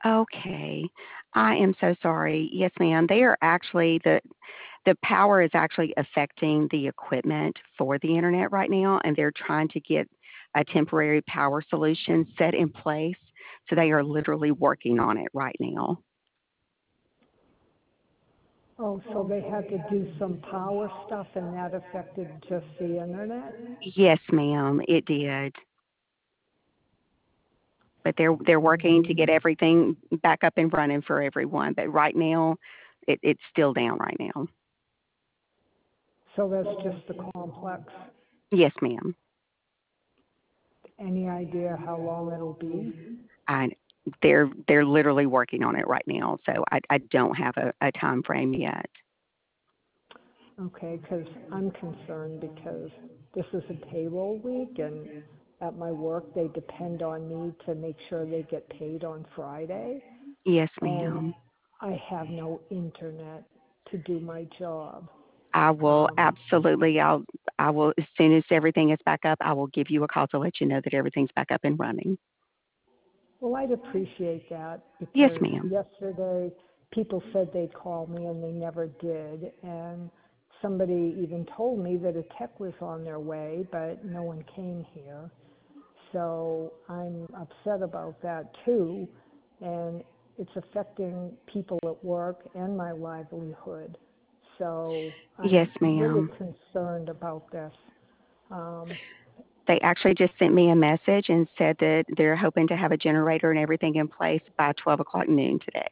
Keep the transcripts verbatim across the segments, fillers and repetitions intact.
Okay. I am so sorry. Yes, ma'am. They are actually the the power is actually affecting the equipment for the internet right now, and they're trying to get a temporary power solution set in place. So they are literally working on it right now. Oh, so they had to do some power stuff and that affected just the internet? Yes, ma'am, it did. But they're they're working to Um, get everything back up and running for everyone. But right now, it, it's still down right now. so that's just the complex. Yes, ma'am. Any idea how long it'll be? I they're they're literally working on it right now, so I I don't have a, a time frame yet. Okay, because I'm concerned because this is a payroll week and at my work they depend on me to make sure they get paid on Friday. Yes, And ma'am. I have no internet to do my job. I will Um, absolutely. I'll I will as soon as everything is back up. I will give you a call to let you know that everything's back up and running. well, I'd appreciate that Yes, because ma'am. yesterday people said they'd call me and they never did. And somebody even told me that a tech was on their way, but no one came here. So I'm upset about that too. And it's affecting people at work and my livelihood. So Yes, I'm really ma'am. concerned about this. Um, They actually just sent me a message and said that they're hoping to have a generator and everything in place by twelve o'clock noon today.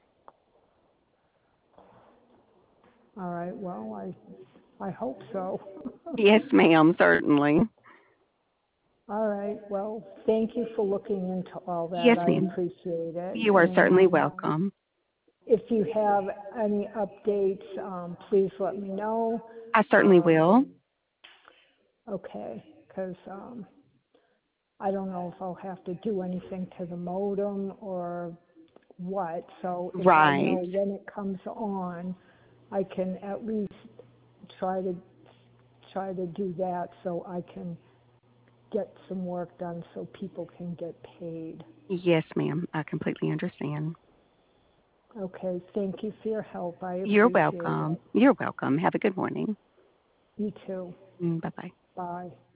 all right, well, I I hope so. Yes, ma'am, certainly. All right, well, thank you for looking into all that. Yes, I ma'am. appreciate it. You are certainly And welcome. if you have any updates, um, please let me know. I certainly Um, will. okay, because um, I don't know if I'll have to do anything to the modem or what. So if I know Right. when it comes on, I can at least try to try to do that so I can get some work done so people can get paid. Yes, ma'am. I completely understand. Okay, thank you for your help. I You're appreciate welcome. it. You're welcome. Have a good morning. You too. Mm, bye bye. Bye.